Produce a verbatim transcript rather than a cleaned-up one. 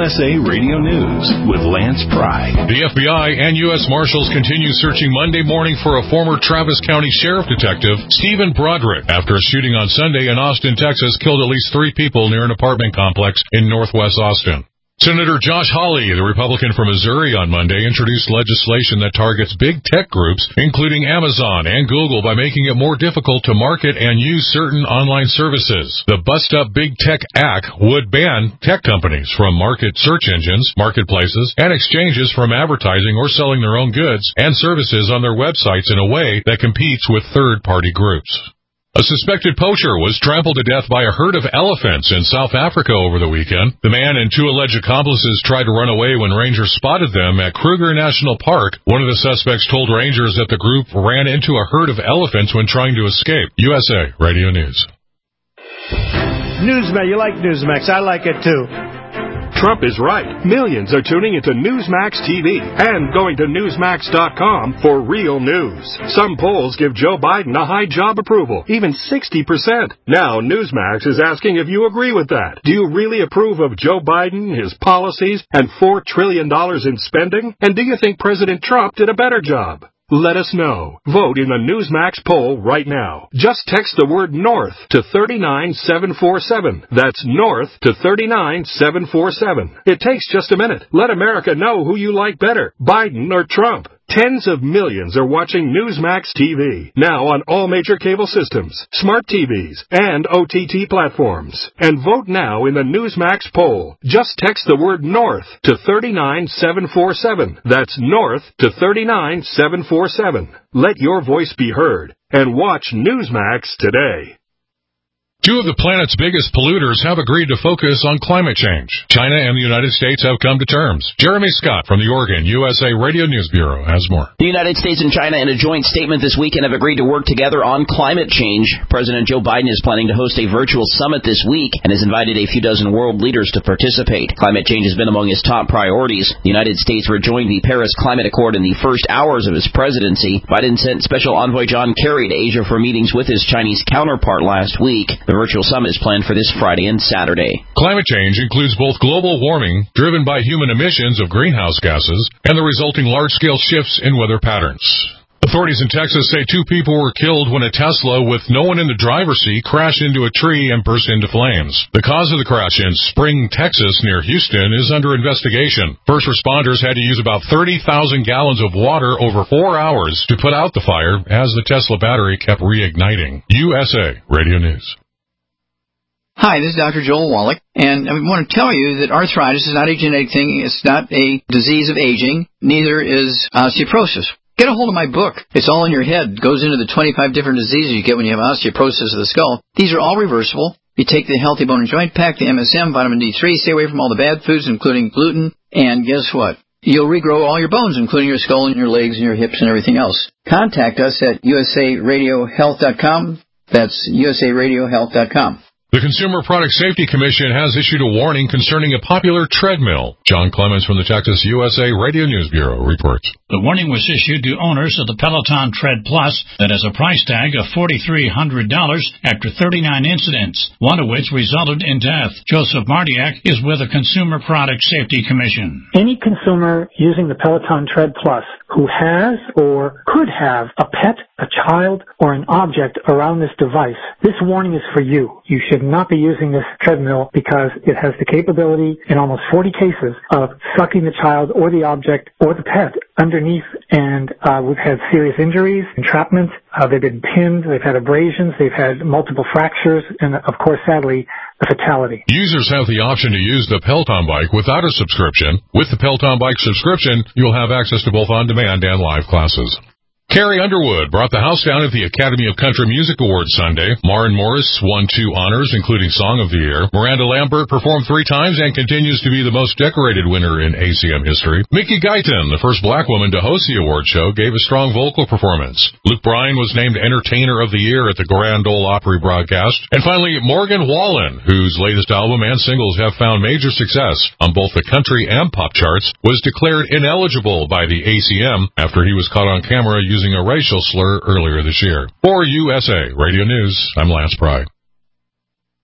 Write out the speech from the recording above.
S A Radio News with Lance Pry. The F B I and U S Marshals continue searching Monday morning for a former Travis County Sheriff Detective, Stephen Broderick, after a shooting on Sunday in Austin, Texas, killed at least three people near an apartment complex in northwest Austin. Senator Josh Hawley, the Republican from Missouri, on Monday introduced legislation that targets big tech groups, including Amazon and Google, by making it more difficult to market and use certain online services. The Bust Up Big Tech Act would ban tech companies from market search engines, marketplaces, and exchanges from advertising or selling their own goods and services on their websites in a way that competes with third-party groups. A suspected poacher was trampled to death by a herd of elephants in South Africa over the weekend. The man and two alleged accomplices tried to run away when rangers spotted them at Kruger National Park. One of the suspects told rangers that the group ran into a herd of elephants when trying to escape. U S A Radio News. Newsmax, you like Newsmax. I like it too. Trump is right. Millions are tuning into Newsmax T V and going to Newsmax dot com for real news. Some polls give Joe Biden a high job approval, even sixty percent. Now Newsmax is asking if you agree with that. Do you really approve of Joe Biden, his policies, and four trillion dollars in spending? And do you think President Trump did a better job? Let us know. Vote in the Newsmax poll right now. Just text the word NORTH to three nine seven four seven. That's NORTH to three nine seven four seven. It takes just a minute. Let America know who you like better, Biden or Trump. Tens of millions are watching Newsmax T V, now on all major cable systems, smart T Vs, and O T T platforms. And vote now in the Newsmax poll. Just text the word NORTH to three nine seven four seven. That's NORTH to three nine seven four seven. Let your voice be heard, and watch Newsmax today. Two of the planet's biggest polluters have agreed to focus on climate change. China and the United States have come to terms. Jeremy Scott from the Oregon U S A Radio News Bureau has more. The United States and China, in a joint statement this weekend, have agreed to work together on climate change. President Joe Biden is planning to host a virtual summit this week and has invited a few dozen world leaders to participate. Climate change has been among his top priorities. The United States rejoined the Paris Climate Accord in the first hours of his presidency. Biden sent Special Envoy John Kerry to Asia for meetings with his Chinese counterpart last week. The virtual summit is planned for this Friday and Saturday. Climate change includes both global warming, driven by human emissions of greenhouse gases, and the resulting large-scale shifts in weather patterns. Authorities in Texas say two people were killed when a Tesla with no one in the driver's seat crashed into a tree and burst into flames. The cause of the crash in Spring, Texas, near Houston, is under investigation. First responders had to use about thirty thousand gallons of water over four hours to put out the fire as the Tesla battery kept reigniting. U S A Radio News. Hi, this is Doctor Joel Wallach, and I want to tell you that arthritis is not a genetic thing. It's not a disease of aging. Neither is osteoporosis. Get a hold of my book. It's all in your head. It goes into the twenty-five different diseases you get when you have osteoporosis of the skull. These are all reversible. You take the Healthy Bone and Joint Pack, the M S M, vitamin D three, stay away from all the bad foods, including gluten, and guess what? You'll regrow all your bones, including your skull and your legs and your hips and everything else. Contact us at U S A radio health dot com. That's U S A radio health dot com. The Consumer Product Safety Commission has issued a warning concerning a popular treadmill. John Clemens from the Texas U S A Radio News Bureau reports. The warning was issued to owners of the Peloton Tread Plus that has a price tag of four thousand three hundred dollars after thirty-nine incidents, one of which resulted in death. Joseph Mardiak is with the Consumer Product Safety Commission. Any consumer using the Peloton Tread Plus who has or could have a pet, a child, or an object around this device, this warning is for you. You should not be using this treadmill because it has the capability in almost forty cases of sucking the child or the object or the pet underneath, and uh, we've had serious injuries, entrapment, uh, they've been pinned, they've had abrasions, they've had multiple fractures, and of course, sadly, a fatality. Users have the option to use the Peloton bike without a subscription. With the Peloton bike subscription, you'll have access to both on-demand and live classes. Carrie Underwood brought the house down at the Academy of Country Music Awards Sunday. Maren Morris won two honors, including Song of the Year. Miranda Lambert performed three times and continues to be the most decorated winner in A C M history. Mickey Guyton, the first black woman to host the award show, gave a strong vocal performance. Luke Bryan was named Entertainer of the Year at the Grand Ole Opry broadcast. And finally, Morgan Wallen, whose latest album and singles have found major success on both the country and pop charts, was declared ineligible by the A C M after he was caught on camera using a racial slur earlier this year. For U S A Radio News, I'm Lance Pry.